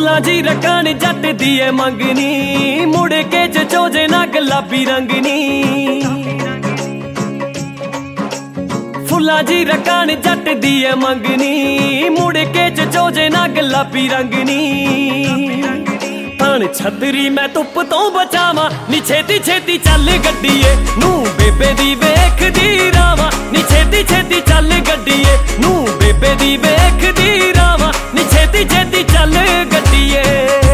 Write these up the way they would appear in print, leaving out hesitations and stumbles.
फुल्लां जी रकान जट दी है मंगनी, मुड़ के चोजे ना गुलाबी रंगनी। फुल्लां जी रकान जट दी है मंगनी, मुड़ के चोजे ना गुलाबी रंगनी। तन छतरी मैं धुप तो बचावा, नी छेती छेती चल गड्डीए, नू बेबे दी वेख दी रावा। नी छेती छेती चल गड्डीए, नू बेबे दी वेख दी रावा। नी छेती छेती चल गड्डीए।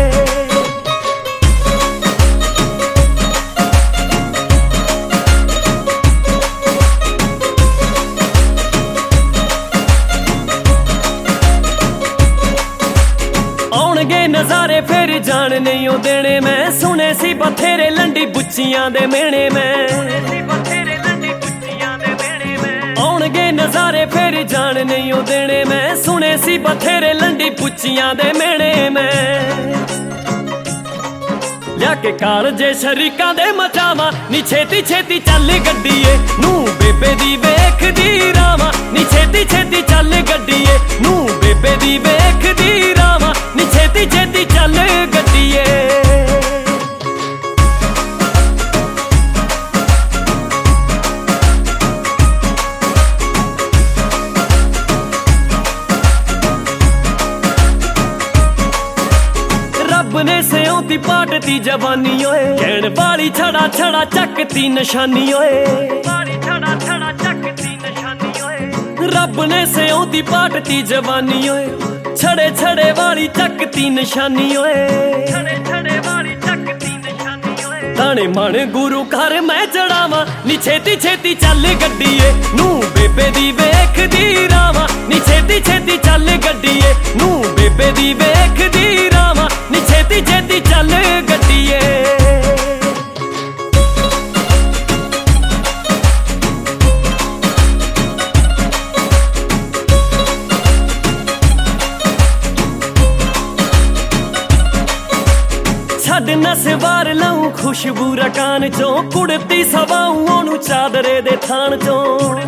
आउणगे नज़ारे फिर जान नहीं देने, मैं सुने सी बथेरे लंडी बुच्चियां दे मेणे में। आउणगे नज़ारे फिर जान नहीं देने, मैं सुने सी बथेरे लंडी बुच्चियां दे मेणे में। लिया के काल जे शरीकां दे मचावा, नी छेती छेती चल गड्डीए, नू बेबे दी वेख दी रावा। नी छेती छेती चल गड्डीए, नू बेबे दी वेख दी रावा। नी छेती छेती चल गड्डीए। रब ने सियोंती पाटती जवानी ओए, कहण वाली छड़ा छड़ा चकती निशानी ओए। रब ने सियोंती पाटती जवानी ओए, छड़े छड़े वाली चकती निशानी ओए। ताने मन गुरु घर मैं चढ़ावा, नी छेती छेती चल गड्डीए, नू बेबे दी वेख दी रावा। नी छेती छेती चल गड्डीए, नू बेबे दी वेख दी रावा। नी छेती छेती चल गड्डीए। छड़ नसवार लाऊं खुशबू रकान चों, कुड़ती सवाऊं ओनू चादरे दे थान चों।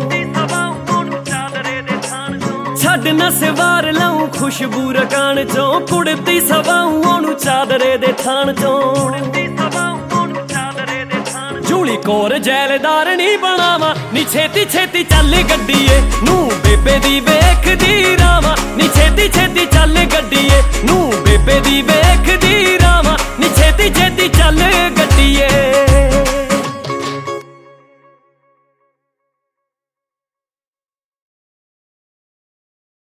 छड़ नसवार लाऊं खुशबू रकान चों, कुड़ती सवाऊं ओनू चादरे दे थान चों। जूली कोर जैलदार नी बनावा, नी छेती छेती चल गड्डीए, नू बेबे दी वेख दी रावा। नी छेती छेती चल गड्डीए, नू बेबे दी वेख दी रावा। नी छेती छेती चल गड्डीए।